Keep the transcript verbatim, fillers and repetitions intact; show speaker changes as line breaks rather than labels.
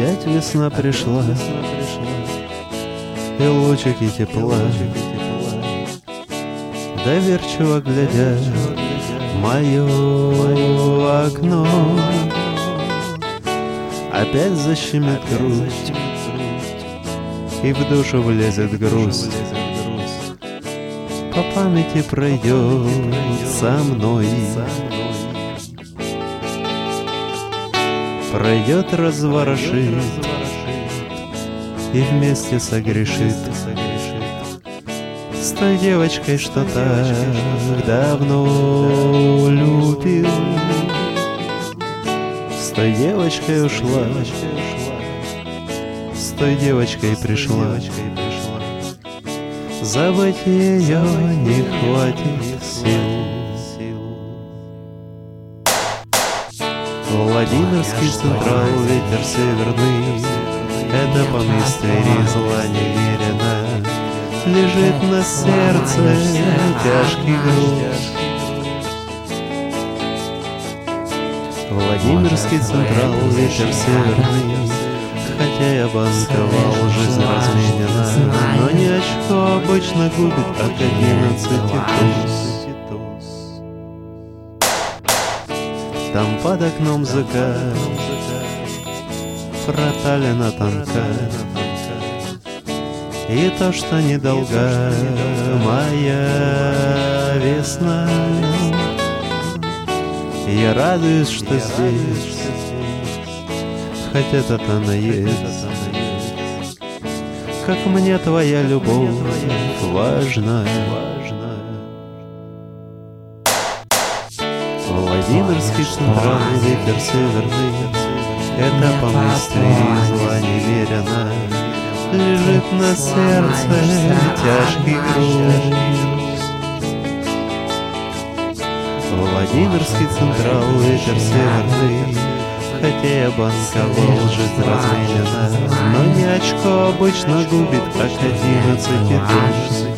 Опять весна пришла, и лучики тепла, доверчиво глядя в мое окно. Опять защемит грудь, и в душу влезет грусть. По памяти пройдет со мной, пройдет, разворошит и вместе согрешит с той девочкой, что так давно любил. С той девочкой ушла, с той девочкой пришла. Забыть ее не хватит сил. Владимирский централ, ветер северный, это поместье Ризла неверено. Лежит на сердце тяжкий груз. Владимирский централ, ветер северный, хотя я банковал, жизнь разменена, но ни очко обычно губит от одиннадцати туз. Там под окном закат, проталина тонка, и то, что недолга моя весна. Я радуюсь, что здесь хоть этот она есть. Как мне твоя любовь важна. Владимирский централ, ветер северный, это поместье Ризла неверено. Лежит на сердце тяжкий груз. Владимирский централ, ветер северный, хотя я банковал, жизнь разменена, но ни очко обычно губит, как одиннадцати туз.